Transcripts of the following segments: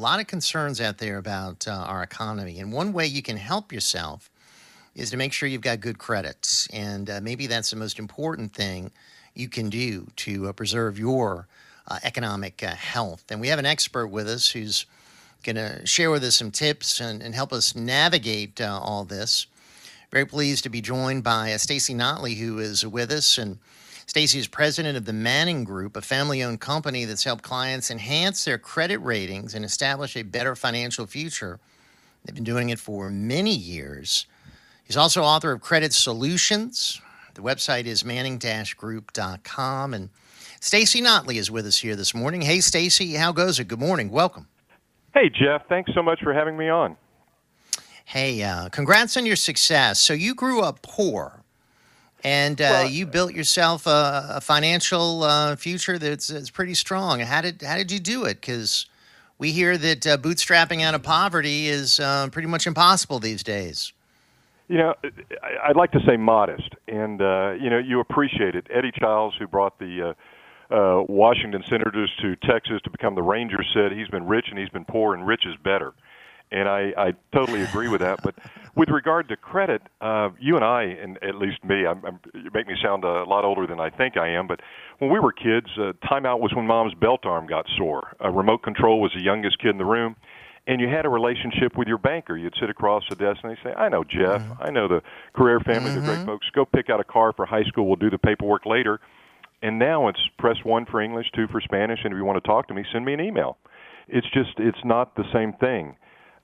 lot of concerns out there about our economy. And one way you can help yourself is to make sure you've got good credits. And maybe that's the most important thing you can do to preserve your economic health. And we have an expert with us who's going to share with us some tips and help us navigate all this. Very pleased to be joined by Stacy Notley, who is with us. And Stacy is president of the Manning Group, a family-owned company that's helped clients enhance their credit ratings and establish a better financial future. They've been doing it for many years. He's also author of Credit Solutions. The website is manning-group.com. And Stacy Notley is with us here this morning. Hey, Stacy, how goes it? Good morning. Welcome. Hey, Jeff. Thanks so much for having me on. Hey, congrats on your success. So you grew up poor, and you built yourself a financial future that's pretty strong. How did you do it? Because we hear that bootstrapping out of poverty is pretty much impossible these days. You know, I'd like to say modest, and you appreciate it. Eddie Childs, who brought the Washington Senators to Texas to become the Rangers, said he's been rich and he's been poor, and rich is better. And I totally agree with that. But with regard to credit, you and I, and at least me, you make me sound a lot older than I think I am, but when we were kids, timeout was when Mom's belt arm got sore. Remote control was the youngest kid in the room. And you had a relationship with your banker. You'd sit across the desk and they'd say, I know Jeff. I know the Career family. They're great folks. Go pick out a car for high school. We'll do the paperwork later. And now it's press 1 for English, 2 for Spanish, and if you want to talk to me, send me an email. It's not the same thing.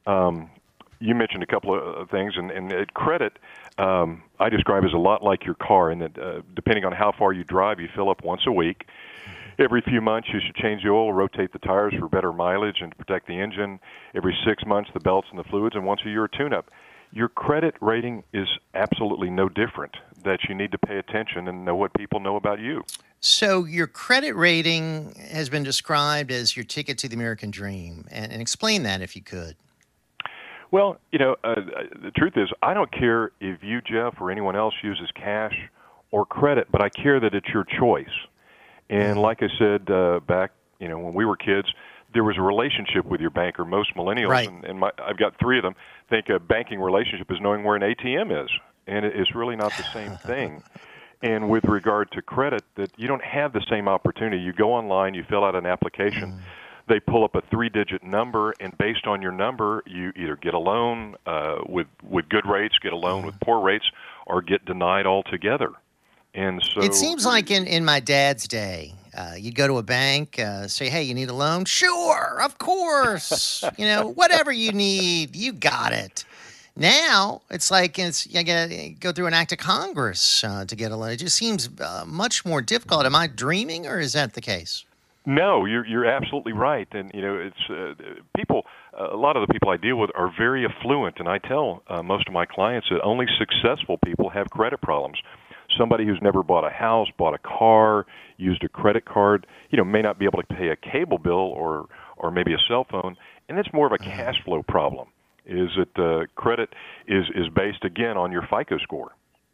You mentioned a couple of things, and credit I describe as a lot like your car, in that depending on how far you drive, you fill up once a week. Every few months, you should change the oil, rotate the tires for better mileage and to protect the engine. Every 6 months, the belts and the fluids, and once a year, a tune-up. Your credit rating is absolutely no different, that you need to pay attention and know what people know about you. So your credit rating has been described as your ticket to the American dream. And explain that if you could. Well, the truth is, I don't care if you, Jeff, or anyone else uses cash or credit, but I care that it's your choice. And like I said back, when we were kids, there was a relationship with your banker. Most millennials, right. and I've got 3 of them, think a banking relationship is knowing where an ATM is, and it's really not the same thing. And with regard to credit, that you don't have the same opportunity. You go online, you fill out an application. They pull up a 3-digit number, and based on your number, you either get a loan with good rates, get a loan with poor rates, or get denied altogether. And so it seems like in my dad's day, you'd go to a bank, say, hey, you need a loan? Sure, of course. Whatever you need, you got it. Now, it's like you got to go through an act of Congress to get a loan. It just seems much more difficult. Am I dreaming, or is that the case? No, you're absolutely right. And, it's people, a lot of the people I deal with are very affluent, and I tell most of my clients that only successful people have credit problems. Somebody who's never bought a house, bought a car, used a credit card, may not be able to pay a cable bill or maybe a cell phone, and it's more of a cash flow problem. Is that credit is based, again, on your FICO score.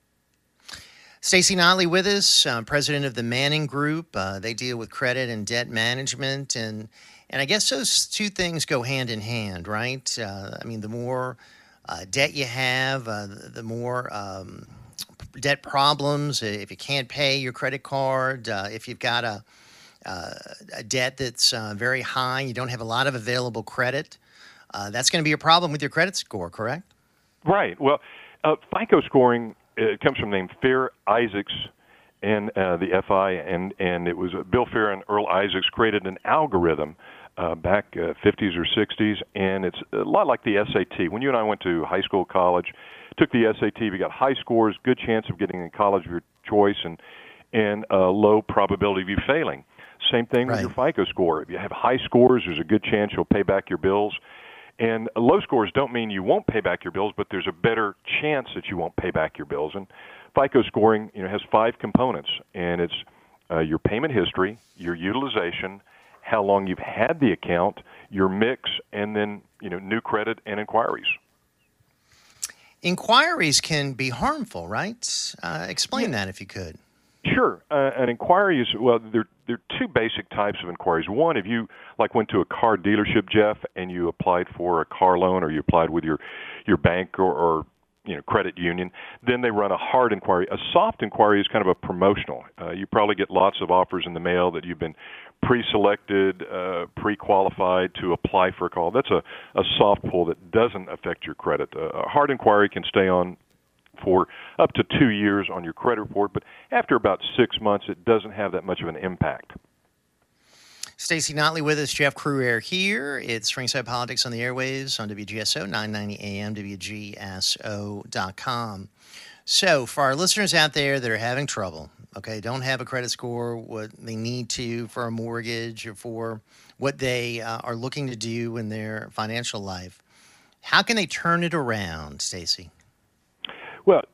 Stacy Notley with us, president of the Manning Group. They deal with credit and debt management, and I guess those two things go hand in hand, right? The more debt you have, the more debt problems. If you can't pay your credit card, if you've got a debt that's very high, you don't have a lot of available credit, that's going to be a problem with your credit score, correct? Right. Well, FICO scoring, it comes from the name Fair Isaacs and the FI, and it was Bill Fair and Earl Isaacs created an algorithm back 50s or 60s, and it's a lot like the SAT. When you and I went to high school, college, took the SAT, we got high scores, good chance of getting in college of your choice, and a low probability of you failing. Same thing with your FICO score. If you have high scores, there's a good chance you'll pay back your bills. And low scores don't mean you won't pay back your bills, but there's a better chance that you won't pay back your bills. And FICO scoring, has 5 components, and it's your payment history, your utilization, how long you've had the account, your mix, and then new credit and inquiries. Inquiries can be harmful, right? Explain that if you could. Sure. An inquiry is, well, there are two basic types of inquiries. One, if you went to a car dealership, Jeff, and you applied for a car loan, or you applied with your bank or credit union, then they run a hard inquiry. A soft inquiry is kind of a promotional. You probably get lots of offers in the mail that you've been pre-selected, pre-qualified to apply for a call. That's a soft pull that doesn't affect your credit. A hard inquiry can stay on for up to 2 years on your credit report, but after about 6 months, it doesn't have that much of an impact. Stacey Notley with us, Jeff Crouere here. It's Ringside Politics on the airwaves on WGSO, 990 AM, WGSO.com. So for our listeners out there that are having trouble, okay, don't have a credit score, what they need to for a mortgage or for what they are looking to do in their financial life, how can they turn it around, Stacey? Well,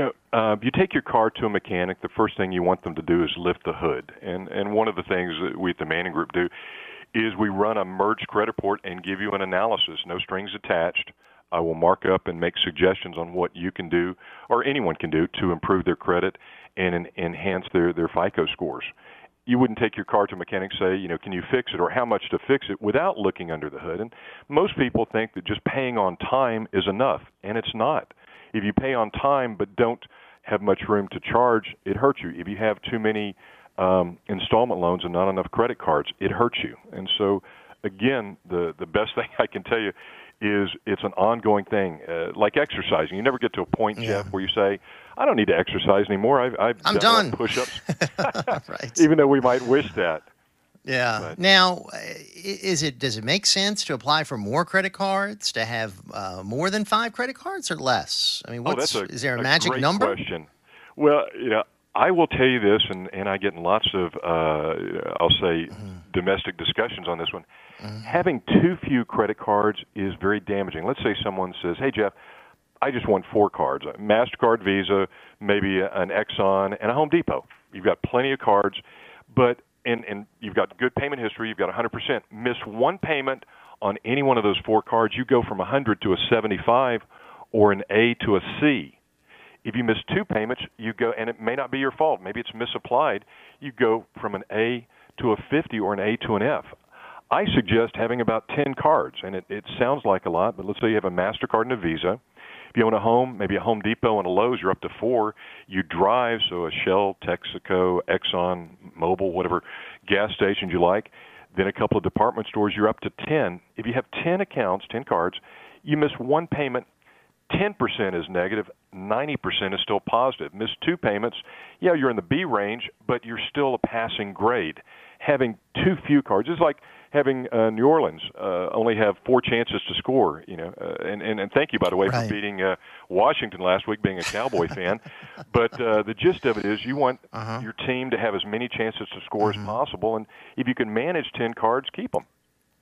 if you take your car to a mechanic, the first thing you want them to do is lift the hood. And one of the things that we at the Manning Group do is we run a merged credit report and give you an analysis, no strings attached. I will mark up and make suggestions on what you can do or anyone can do to improve their credit and enhance their FICO scores. You wouldn't take your car to a mechanic and say, can you fix it or how much to fix it without looking under the hood. And most people think that just paying on time is enough, and it's not. If you pay on time but don't have much room to charge, it hurts you. If you have too many installment loans and not enough credit cards, it hurts you. And so, again, the best thing I can tell you is it's an ongoing thing, like exercising. You never get to a point, Jeff, where you say, I don't need to exercise anymore. I'm done. Push-ups, Right. Even though we might wish that. Yeah. But Now, does it make sense to apply for more credit cards, to have more than 5 credit cards or less? I mean, is there a magic great number? Question. Well, I will tell you this, and I get in lots of, I'll say, domestic discussions on this one. Having too few credit cards is very damaging. Let's say someone says, hey, Jeff, I just want 4 cards, a MasterCard, Visa, maybe an Exxon, and a Home Depot. You've got plenty of cards, but and you've got good payment history, you've got 100%. Miss one payment on any one of those 4 cards, you go from 100 to a 75 or an A to a C. If you miss 2 payments, you go, and it may not be your fault, maybe it's misapplied, you go from an A to a 50 or an A to an F. I suggest having about 10 cards, and it sounds like a lot, but let's say you have a MasterCard and a Visa. If you own a home, maybe a Home Depot and a Lowe's, you're up to 4. You drive, so a Shell, Texaco, Exxon, Mobil, whatever gas stations you like. Then a couple of department stores, you're up to 10. If you have 10 accounts, 10 cards, you miss one payment, 10% is negative, 90% is still positive. Miss 2 payments, you're in the B range, but you're still a passing grade. Having too few cards is like having New Orleans only have 4 chances to score, and thank you, by the way, for beating Washington last week, being a Cowboy fan. But the gist of it is you want your team to have as many chances to score as possible, and if you can manage 10 cards, keep them.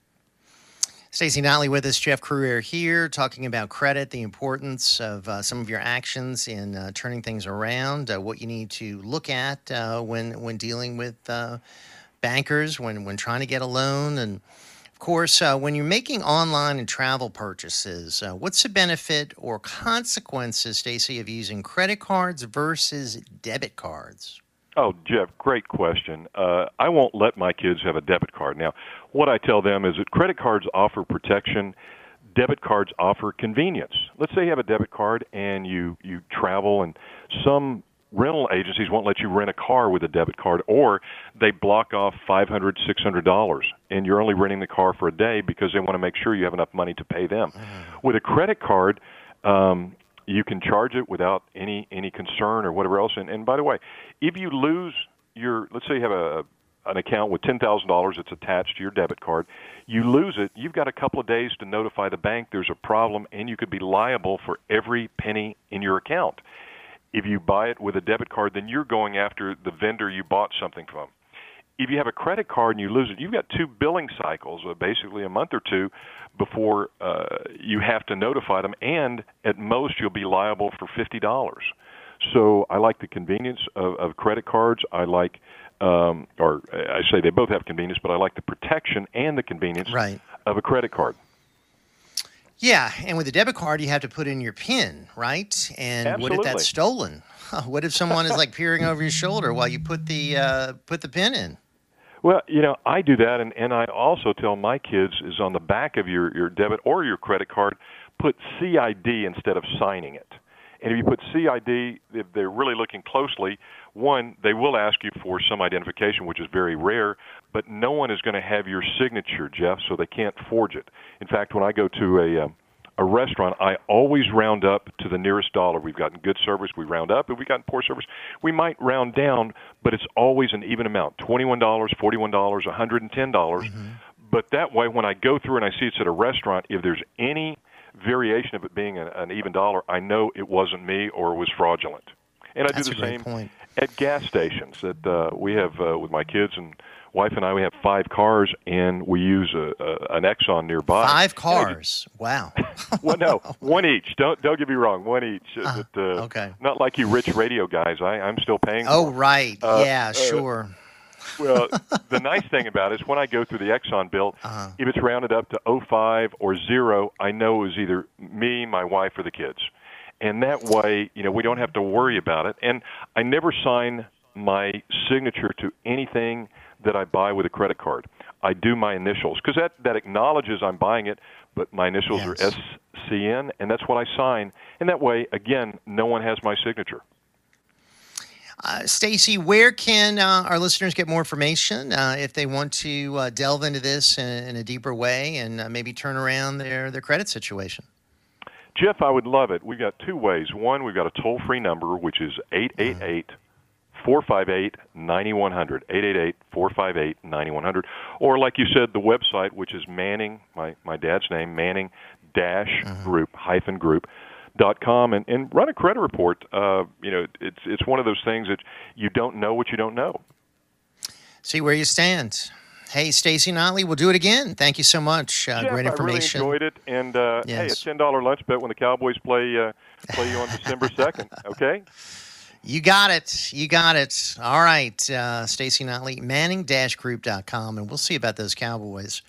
Stacey Notley with us, Jeff Crouere here, talking about credit, the importance of some of your actions in turning things around, what you need to look at when dealing with bankers, when trying to get a loan. And, of course, when you're making online and travel purchases, what's the benefit or consequences, Stacey, of using credit cards versus debit cards? Oh, Jeff, great question. I won't let my kids have a debit card. Now, what I tell them is that credit cards offer protection, debit cards offer convenience. Let's say you have a debit card and you travel, and some rental agencies won't let you rent a car with a debit card, or they block off $500, $600, and you're only renting the car for a day because they want to make sure you have enough money to pay them. With a credit card, you can charge it without any concern or whatever else. And by the way, if you lose let's say you have an account with $10,000 that's attached to your debit card, you lose it, you've got a couple of days to notify the bank there's a problem, and you could be liable for every penny in your account. If you buy it with a debit card, then you're going after the vendor you bought something from. If you have a credit card and you lose it, you've got 2 billing cycles, basically a month or 2, before you have to notify them, and at most you'll be liable for $50. So I like the convenience of credit cards. I like, or I say they both have convenience, but I like the protection and the convenience of a credit card. Yeah, and with a debit card, you have to put in your PIN, right? And what if that's Absolutely. stolen? What if someone is like peering over your shoulder while you put the PIN in? Well, I do that, and I also tell my kids is on the back of your debit or your credit card, put CID instead of signing it. And if you put CID, if they're really looking closely, one, they will ask you for some identification, which is very rare, but no one is going to have your signature, Jeff, so they can't forge it. In fact, when I go to a restaurant, I always round up to the nearest dollar. We've gotten good service, we round up. If we've gotten poor service, we might round down, but it's always an even amount, $21, $41, $110. But that way, when I go through and I see it's at a restaurant, if there's any variation of it being an even dollar, I know it wasn't me or it was fraudulent. And I That's do a the great same point. at gas stations that we have with my kids and wife and I. We have 5 cars, and we use an Exxon nearby. Five cars. Wow. Well, no, one each. Don't get me wrong, one each. Okay. Not like you rich radio guys. I'm still paying. Oh, For. right. Yeah, sure. Well, the nice thing about it is when I go through the Exxon bill, if it's rounded up to 05 or 0, I know it was either me, my wife, or the kids. And that way, we don't have to worry about it. And I never sign my signature to anything that I buy with a credit card. I do my initials because that acknowledges I'm buying it, but my initials are Yes. SCN, and that's what I sign. And that way, again, no one has my signature. Stacy, where can our listeners get more information if they want to delve into this in a deeper way and maybe turn around their credit situation? Jeff, I would love it. We've got 2 ways. One, we've got a toll-free number, which is 888-458-9100, 888-458-9100. Or, like you said, the website, which is Manning, my dad's name, Manning-group-group.com, and run a credit report. It's one of those things that you don't know what you don't know. See where you stand. Hey, Stacy Notley, we'll do it again. Thank you so much. Jeff, Great information. I really enjoyed it. And hey, a Yes. $10 lunch bet when the Cowboys play you on December 2nd. Okay. You got it. You got it. All right, Stacy Notley, Manning-group.com, and we'll see about those Cowboys.